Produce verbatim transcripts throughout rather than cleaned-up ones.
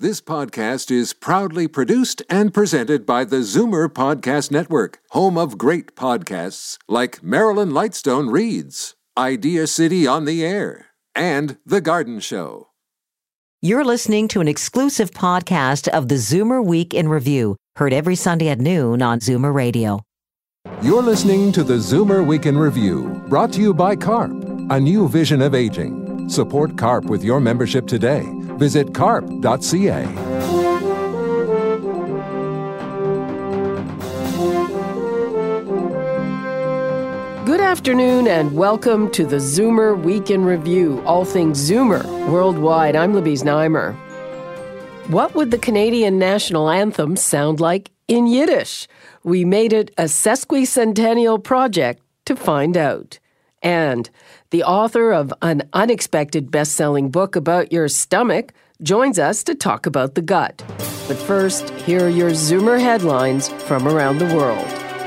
This podcast is proudly produced and presented by the Zoomer Podcast Network, home of great podcasts like Marilyn Lightstone Reads, Idea City on the Air, and The Garden Show. You're listening to an exclusive podcast of the Zoomer Week in Review, heard every Sunday at noon on Zoomer Radio. You're listening to the Zoomer Week in Review, brought to you by CARP, a new vision of aging. Support CARP with your membership today. Visit carp dot c a. Good afternoon and welcome to the Zoomer Week in Review, all things Zoomer worldwide. I'm Libby Znaimer. What would the Canadian national anthem sound like in Yiddish? We made it a sesquicentennial project to find out. And the author of an unexpected best-selling book about your stomach joins us to talk about the gut. But first, here are your Zoomer headlines from around the world.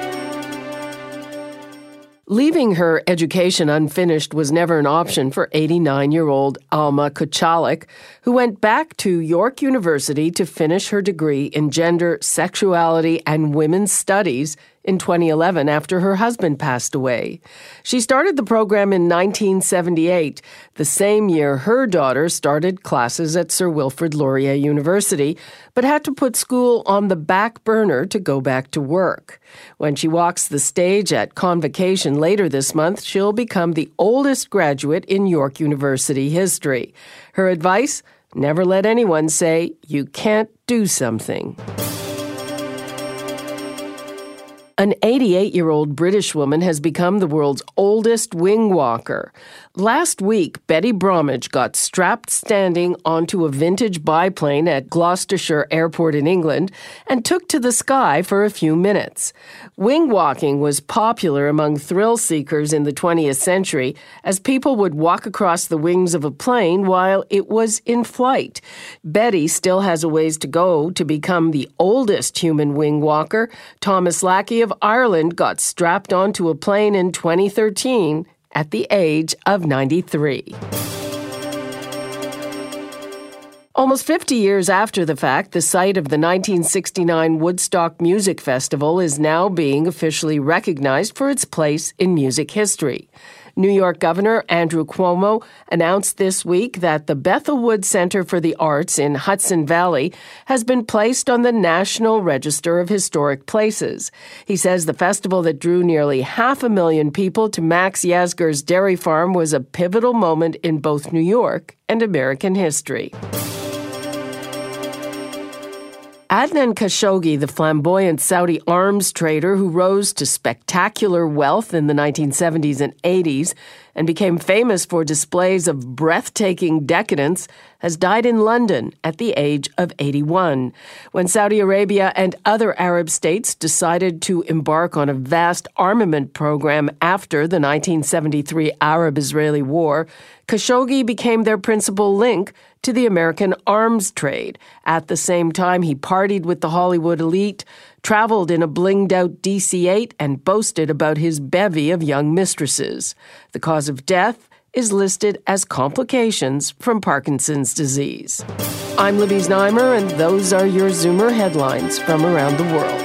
Leaving her education unfinished was never an option for eighty-nine-year-old Alma Kuchalik, who went back to York University to finish her degree in gender, sexuality, and women's studies in twenty eleven after her husband passed away. She started the program in nineteen seventy-eight, the same year her daughter started classes at Sir Wilfrid Laurier University, but had to put school on the back burner to go back to work. When she walks the stage at Convocation later this month, she'll become the oldest graduate in York University history. Her advice? Never let anyone say you can't do something. An eighty-eight-year-old British woman has become the world's oldest wing walker. Last week, Betty Bromwich got strapped standing onto a vintage biplane at Gloucestershire Airport in England and took to the sky for a few minutes. Wing walking was popular among thrill seekers in the twentieth century as people would walk across the wings of a plane while it was in flight. Betty still has a ways to go to become the oldest human wing walker. Thomas Lackey of Ireland got strapped onto a plane in twenty thirteen at the age of ninety-three. Almost fifty years after the fact, the site of the nineteen sixty-nine Woodstock Music Festival is now being officially recognized for its place in music history. New York Governor Andrew Cuomo announced this week that the Bethel Wood Center for the Arts in Hudson Valley has been placed on the National Register of Historic Places. He says the festival that drew nearly half a million people to Max Yasgur's dairy farm was a pivotal moment in both New York and American history. Adnan Khashoggi, the flamboyant Saudi arms trader who rose to spectacular wealth in the nineteen seventies and eighties and became famous for displays of breathtaking decadence, has died in London at the age of eighty-one. When Saudi Arabia and other Arab states decided to embark on a vast armament program after the nineteen seventy-three Arab-Israeli War, Khashoggi became their principal link to the American arms trade. At the same time, he partied with the Hollywood elite, traveled in a blinged-out D C eight, and boasted about his bevy of young mistresses. The cause of death is listed as complications from Parkinson's disease. I'm Libby Znaimer, and those are your Zoomer headlines from around the world.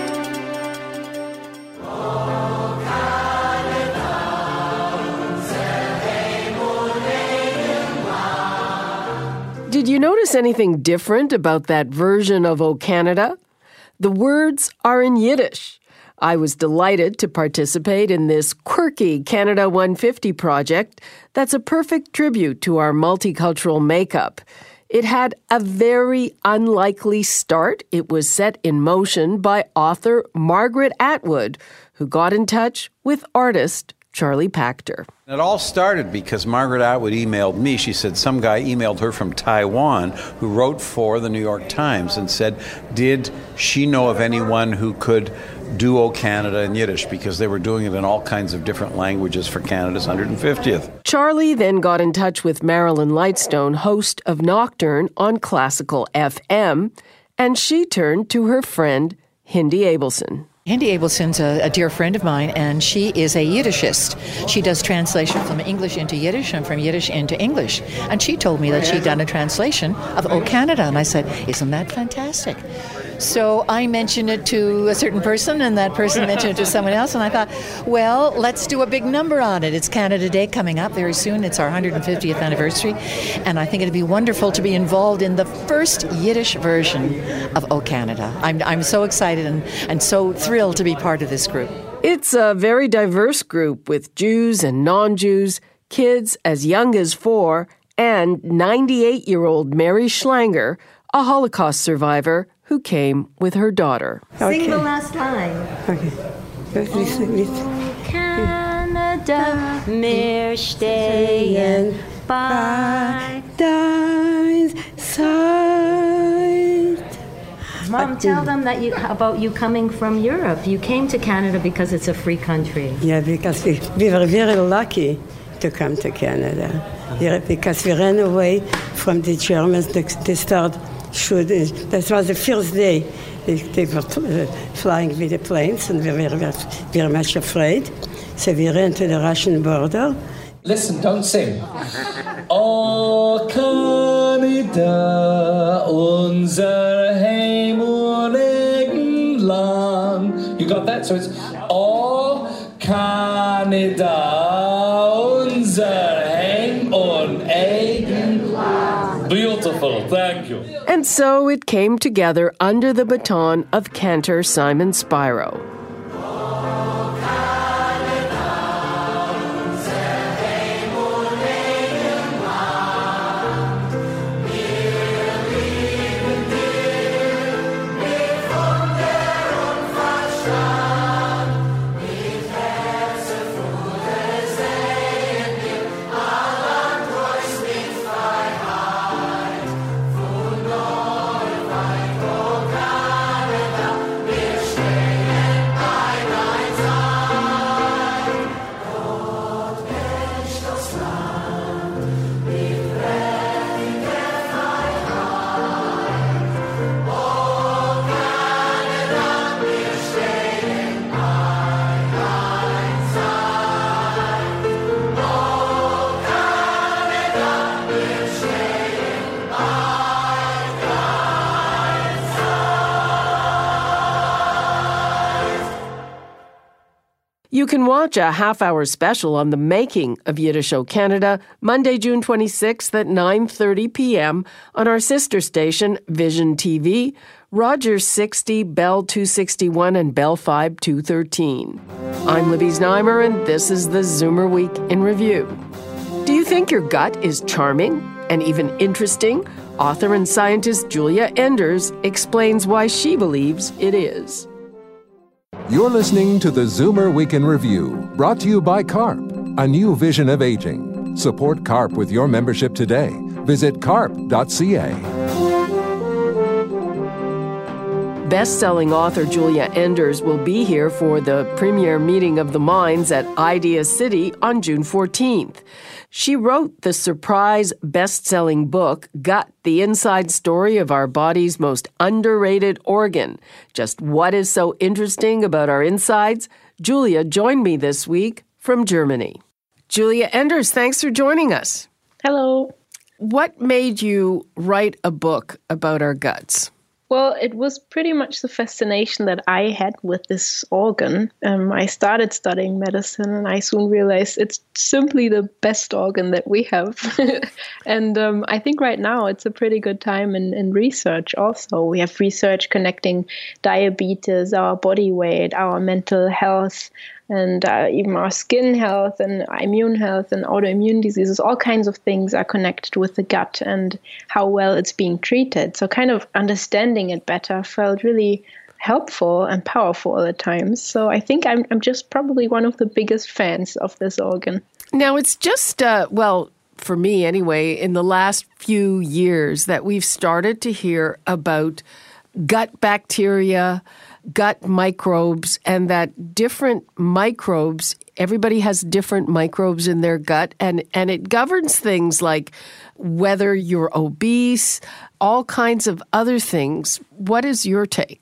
Did you notice anything different about that version of O Canada? The words are in Yiddish. I was delighted to participate in this quirky Canada one fifty project that's a perfect tribute to our multicultural makeup. It had a very unlikely start. It was set in motion by author Margaret Atwood, who got in touch with artist Charlie Pachter. It all started because Margaret Atwood emailed me. She said some guy emailed her from Taiwan who wrote for the New York Times and said, did she know of anyone who could do O Canada in Yiddish, because they were doing it in all kinds of different languages for Canada's one hundred fiftieth. Charlie then got in touch with Marilyn Lightstone, host of Nocturne on Classical F M, and she turned to her friend Hindi Abelson. Andy Abelson's a, a dear friend of mine, and she is a Yiddishist. She does translation from English into Yiddish and from Yiddish into English. And she told me that she'd done a translation of O Canada, and I said, isn't that fantastic? So I mentioned it to a certain person, and that person mentioned it to someone else, and I thought, well, let's do a big number on it. It's Canada Day coming up very soon. It's our one hundred fiftieth anniversary, and I think it'd be wonderful to be involved in the first Yiddish version of O Canada. I'm I'm so excited and, and so thrilled to be part of this group. It's a very diverse group with Jews and non-Jews, kids as young as four, and ninety-eight-year-old Mary Schlanger, a Holocaust survivor who came with her daughter. Okay. Sing the last line. Okay. Listen, listen. Canada, mir stehen bei dein Seite. Mom, tell them that you about you coming from Europe. You came to Canada because it's a free country. Yeah, because we, we were very lucky to come to Canada. Yeah, because we ran away from the Germans. They, they started shooting. That was the first day. They, they were uh, flying with the planes, and we were very, very much afraid. So we ran to the Russian border. Listen, don't sing. O Canada, unser heimeligen Land. You got that? So it's O Canada, unser heimeligen Land. Beautiful, thank you. And so it came together under the baton of cantor Simon Spiro. You can watch a half-hour special on the making of Yiddish O Canada Monday, June twenty-sixth at nine thirty p.m. on our sister station, Vision T V, Rogers sixty, Bell two sixty-one, and Bell five two thirteen. I'm Libby Znaimer, and this is the Zoomer Week in Review. Do you think your gut is charming and even interesting? Author and scientist Julia Enders explains why she believes it is. You're listening to the Zoomer Week in Review, brought to you by CARP, a new vision of aging. Support CARP with your membership today. Visit carp dot c a. Best-selling author Julia Enders will be here for the premier meeting of the minds at Idea City on June fourteenth. She wrote the surprise best-selling book, Gut, the Inside Story of Our Body's Most Underrated Organ. Just what is so interesting about our insides? Julia joined me this week from Germany. Julia Enders, thanks for joining us. Hello. What made you write a book about our guts? Well, it was pretty much the fascination that I had with this organ. Um, I started studying medicine, and I soon realized it's simply the best organ that we have. and um, I think right now it's a pretty good time in, in research also. We have research connecting diabetes, our body weight, our mental health, and uh, even our skin health and immune health and autoimmune diseases. All kinds of things are connected with the gut and how well it's being treated. So kind of understanding it better felt really helpful and powerful at times. So I think I'm, I'm just probably one of the biggest fans of this organ. Now, it's just, uh, well, for me anyway, in the last few years that we've started to hear about gut bacteria, gut microbes, and that different microbes, everybody has different microbes in their gut, and, and it governs things like whether you're obese, all kinds of other things. What is your take?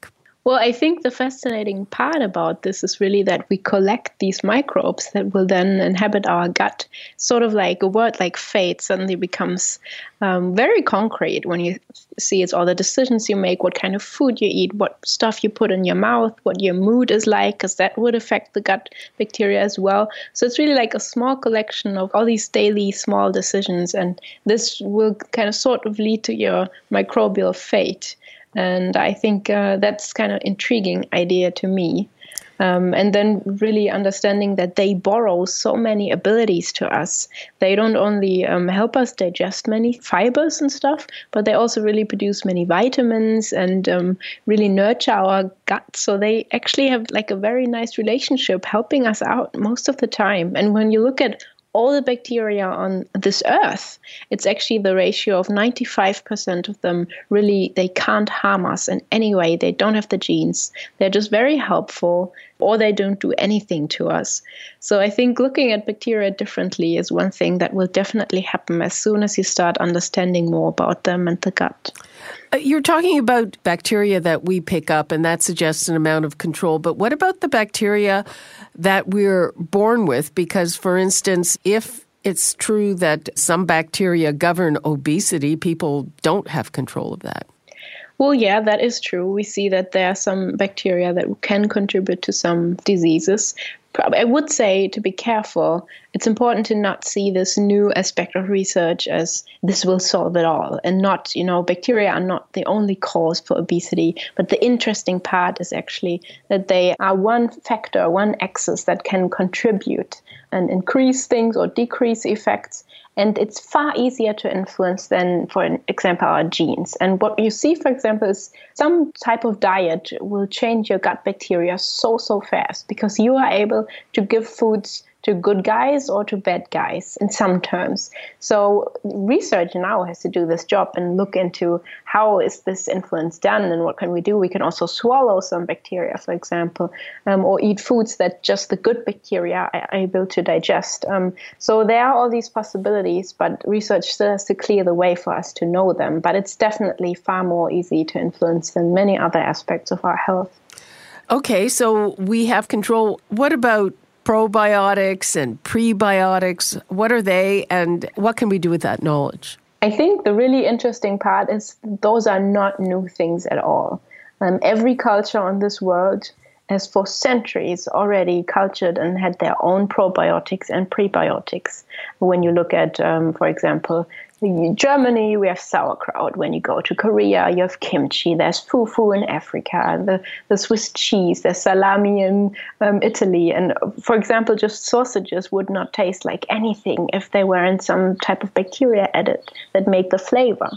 Well, I think the fascinating part about this is really that we collect these microbes that will then inhabit our gut. Sort of like a word like fate suddenly becomes um, very concrete when you see it's all the decisions you make, what kind of food you eat, what stuff you put in your mouth, what your mood is like, because that would affect the gut bacteria as well. So it's really like a small collection of all these daily small decisions, and this will kind of sort of lead to your microbial fate. And I think uh, that's kind of intriguing idea to me. Um, and then really understanding that they borrow so many abilities to us. They don't only um, help us digest many fibers and stuff, but they also really produce many vitamins and um, really nurture our gut. So they actually have like a very nice relationship helping us out most of the time. And when you look at all the bacteria on this earth, it's actually the ratio of ninety-five percent of them really, they can't harm us in any way. They don't have the genes. They're just very helpful, or they don't do anything to us. So I think looking at bacteria differently is one thing that will definitely happen as soon as you start understanding more about them and the gut. Uh, you're talking about bacteria that we pick up, and that suggests an amount of control. But what about the bacteria that we're born with? Because, for instance, if it's true that some bacteria govern obesity, people don't have control of that. Well, yeah, that is true. We see that there are some bacteria that can contribute to some diseases. I would say to be careful. It's important to not see this new aspect of research as this will solve it all, and not, you know, bacteria are not the only cause for obesity. But the interesting part is actually that they are one factor, one axis that can contribute and increase things or decrease effects. And it's far easier to influence than, for example, our genes. And what you see, for example, is some type of diet will change your gut bacteria so, so fast, because you are able to give foods to good guys or to bad guys in some terms. So research now has to do this job and look into how is this influence done and what can we do. We can also swallow some bacteria, for example, um, or eat foods that just the good bacteria are able to digest. Um, so there are all these possibilities, but research still has to clear the way for us to know them. But it's definitely far more easy to influence than many other aspects of our health. Okay, so we have control. What about probiotics and prebiotics? What are they, and what can we do with that knowledge? I think the really interesting part is those are not new things at all. Um, every culture on this world has for centuries already cultured and had their own probiotics and prebiotics. When you look at, um, for example, in Germany, we have sauerkraut. When you go to Korea, you have kimchi. There's fufu in Africa, the, the Swiss cheese, there's salami in um, Italy. And for example, just sausages would not taste like anything if they weren't some type of bacteria added that make the flavor.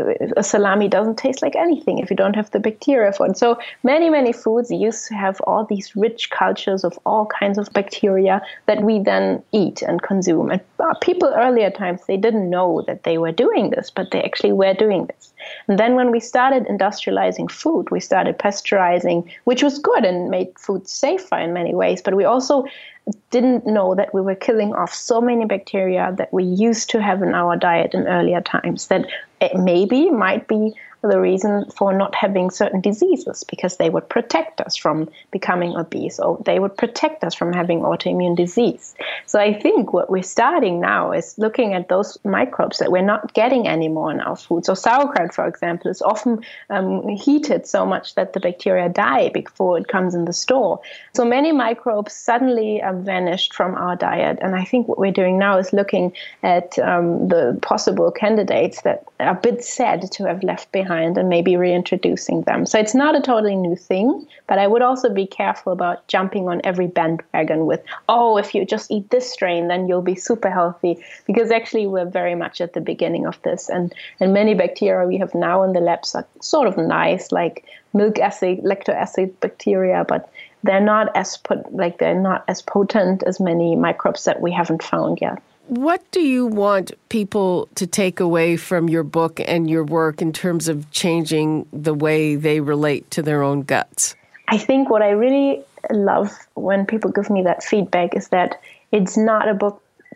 A salami doesn't taste like anything if you don't have the bacteria for it. So many, many foods used to have all these rich cultures of all kinds of bacteria that we then eat and consume. And people earlier times, they didn't know that they were doing this, but they actually were doing this. And then when we started industrializing food, we started pasteurizing, which was good and made food safer in many ways. But we also didn't know that we were killing off so many bacteria that we used to have in our diet in earlier times, that it maybe might be the reason for not having certain diseases, because they would protect us from becoming obese, or they would protect us from having autoimmune disease. So I think what we're starting now is looking at those microbes that we're not getting anymore in our food. So sauerkraut, for example, is often um, heated so much that the bacteria die before it comes in the store. So many microbes suddenly um, vanished from our diet. And I think what we're doing now is looking at um, the possible candidates that are a bit sad to have left behind, and maybe reintroducing them. So it's not a totally new thing, but I would also be careful about jumping on every bandwagon with, oh, if you just eat this strain, then you'll be super healthy, because actually we're very much at the beginning of this. And, and many bacteria we have now in the labs are sort of nice, like milk acid, lactic acid bacteria, but they're not as put, like they're not as potent as many microbes that we haven't found yet. What do you want people to take away from your book and your work in terms of changing the way they relate to their own guts? I think what I really love when people give me that feedback is that it's not a book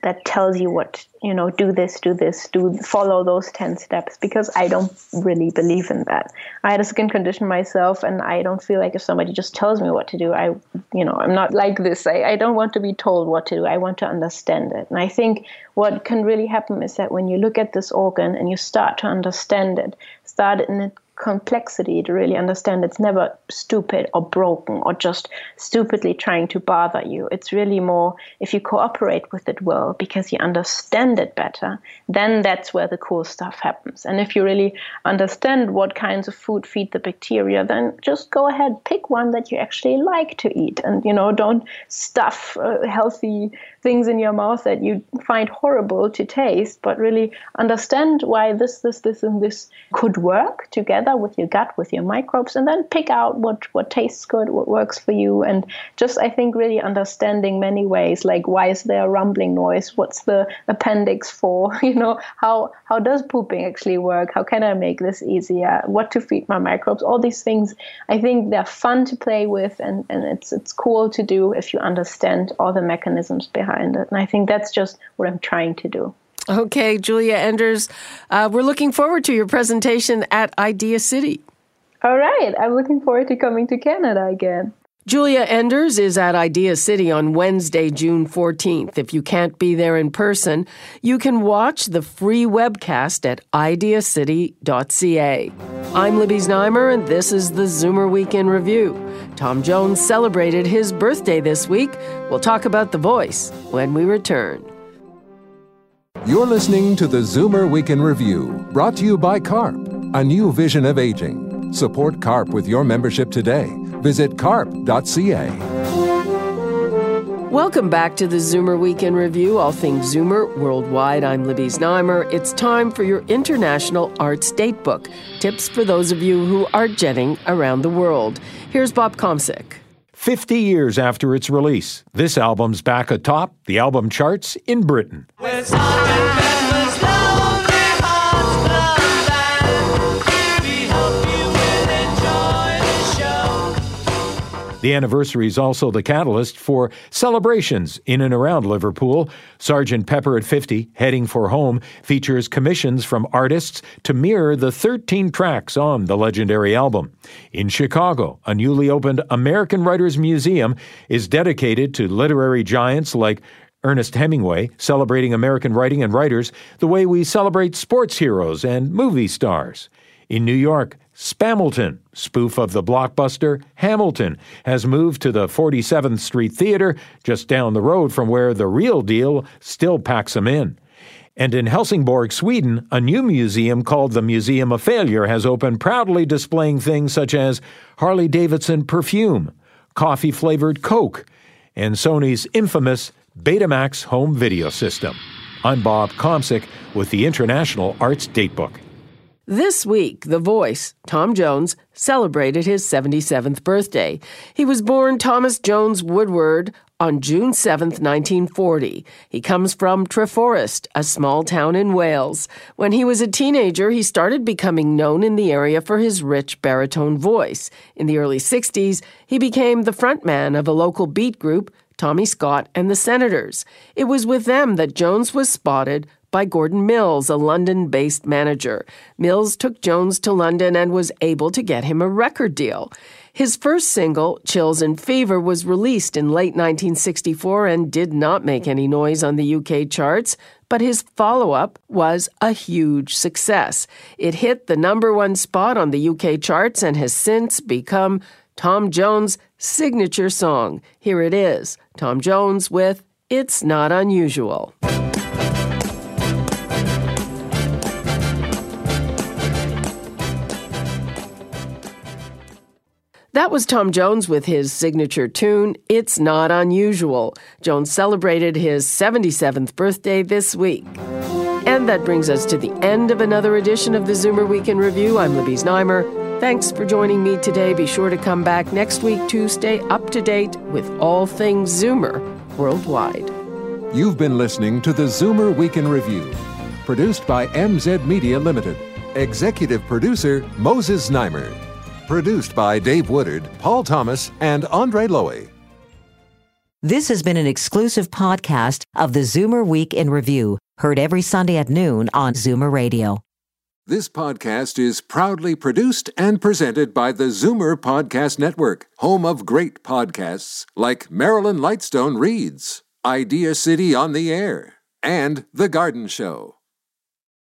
that tells you what, you know, do this, do this, do follow those ten steps, because I don't really believe in that. I had a skin condition myself, and I don't feel like if somebody just tells me what to do, I, you know, I'm not like this. I, I don't want to be told what to do. I want to understand it. And I think what can really happen is that when you look at this organ and you start to understand it, start in it, complexity to really understand it's never stupid or broken or just stupidly trying to bother you. It's really more if you cooperate with it well because you understand it better, then that's where the cool stuff happens. And if you really understand what kinds of food feed the bacteria, then just go ahead, pick one that you actually like to eat, and you know, don't stuff uh, healthy things in your mouth that you find horrible to taste, but really understand why this, this, this, and this could work together with your gut, with your microbes, and then pick out what, what tastes good, what works for you. And just, I think, really understanding many ways, like why is there a rumbling noise? What's the appendix for? You know, how how does pooping actually work? How can I make this easier? What to feed my microbes? All these things, I think they're fun to play with, and, and it's it's cool to do if you understand all the mechanisms behind it. And I think that's just what I'm trying to do. Okay, Julia Enders, uh, we're looking forward to your presentation at Idea City. All right. I'm looking forward to coming to Canada again. Julia Enders is at Idea City on Wednesday, June fourteenth. If you can't be there in person, you can watch the free webcast at idea city dot c a. I'm Libby Znaimer, and this is the Zoomer Week in Review. Tom Jones celebrated his birthday this week. We'll talk about The Voice when we return. You're listening to the Zoomer Week in Review, brought to you by CARP, a new vision of aging. Support CARP with your membership today. Visit carp dot c a. Welcome back to the Zoomer Week in Review, all things Zoomer worldwide. I'm Libby Znaimer. It's time for your International Arts Datebook, tips for those of you who are jetting around the world. Here's Bob Komsic. fifty years after its release, this album's back atop the album charts in Britain. The anniversary is also the catalyst for celebrations in and around Liverpool. Sergeant Pepper at fifty, Heading for Home, features commissions from artists to mirror the thirteen tracks on the legendary album. In Chicago, a newly opened American Writers Museum is dedicated to literary giants like Ernest Hemingway, celebrating American writing and writers the way we celebrate sports heroes and movie stars. In New York, Spamilton, spoof of the blockbuster Hamilton, has moved to the forty-seventh Street Theater, just down the road from where the real deal still packs them in. And in Helsingborg, Sweden, a new museum called the Museum of Failure has opened, proudly displaying things such as Harley-Davidson perfume, coffee-flavored Coke, and Sony's infamous Betamax home video system. I'm Bob Komsic with the International Arts Datebook. This week, The Voice, Tom Jones, celebrated his seventy-seventh birthday. He was born Thomas Jones Woodward on June seventh, nineteen forty. He comes from Treforest, a small town in Wales. When he was a teenager, he started becoming known in the area for his rich baritone voice. In the early sixties, he became the frontman of a local beat group, Tommy Scott and the Senators. It was with them that Jones was spotted by Gordon Mills, a London-based manager. Mills took Jones to London and was able to get him a record deal. His first single, Chills and Fever, was released in late nineteen sixty-four and did not make any noise on the U K charts, but his follow-up was a huge success. It hit the number one spot on the U K charts and has since become Tom Jones' signature song. Here it is, Tom Jones with It's Not Unusual. That was Tom Jones with his signature tune, It's Not Unusual. Jones celebrated his seventy-seventh birthday this week. And that brings us to the end of another edition of the Zoomer Week in Review. I'm Libby Znaimer. Thanks for joining me today. Be sure to come back next week to stay up to date with all things Zoomer worldwide. You've been listening to the Zoomer Week in Review, produced by M Z Media Limited. Executive producer Moses Znaimer. Produced by Dave Woodard, Paul Thomas, and Andre Lowy. This has been an exclusive podcast of the Zoomer Week in Review, heard every Sunday at noon on Zoomer Radio. This podcast is proudly produced and presented by the Zoomer Podcast Network, home of great podcasts like Marilyn Lightstone Reads, Idea City on the Air, and The Garden Show.